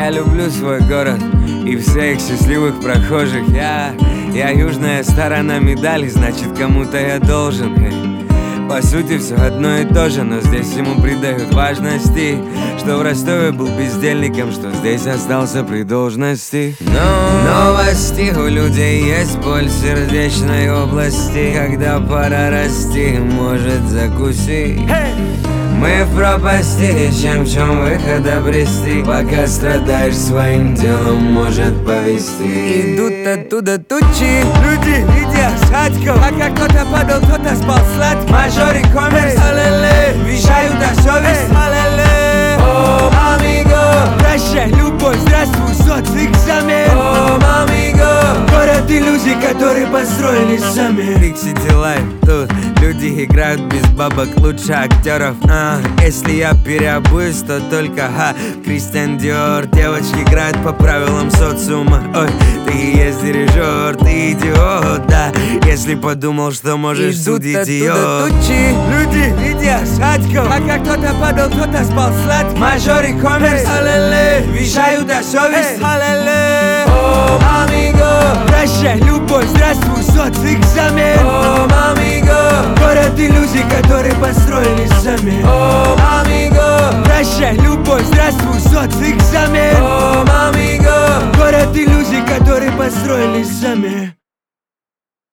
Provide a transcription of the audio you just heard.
Я люблю свой город и всех счастливых прохожих. Я южная сторона медали, значит кому-то я должен. По сути все одно и то же, но здесь ему придают важности. Что в Ростове был бездельником, что здесь остался при должности. Но новости, у людей есть боль в сердечной области. Когда пора расти, может закусить. Мы в пропасти, чем выход обрести. Пока страдаешь своим делом, может повести. Идут оттуда тучи, люди, видя шатков. Пока кто-то падал, кто-то спал сладко. Мажор и коммерс, алеле, вещают о совесть, алеле. О, амиго, прощай, любовь, здравствуй, соцэкзамен. О, амиго, город иллюзий, которые построили сами. Big City Life, тут люди играют без бабок, лучше актеров. Если я переобуюсь, то только Кристиан Диор. Девочки играют по правилам социума. Ой, ты и есть дирижер, ты идиот, да. Если подумал, что можешь судить ее. Тучи, люди, видя шатков. Пока кто-то падал, кто-то спал сладко. Мажор и коммерс, алеле, вещают о совесть, алеле. О, амиго, прощай, любовь, здравствуй, соцэкзамен. О, амиго, город иллюзий, которые построили сами. О, амиго, прощай, любовь, здравствуй, соцэкзамен. О, амиго, город иллюзий, которые построили сами.